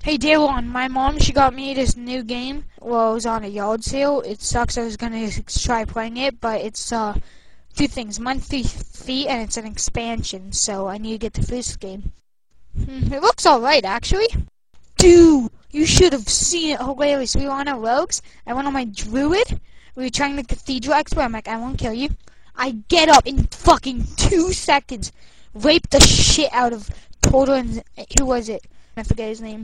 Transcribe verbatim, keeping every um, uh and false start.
Hey Daylon, my mom, she got me this new game. Well, it was on a yard sale. It sucks. I was gonna try playing it, but it's uh two things: monthly fee, and it's an expansion. So I need to get the first game. Hmm, it looks alright, actually. Dude, you should have seen it. Hilarious. We were on our rogues. I went on my druid. We were trying the cathedral expert. I'm like, I won't kill you. I get up in fucking two seconds, rape the shit out of Total and who was it? I forget his name.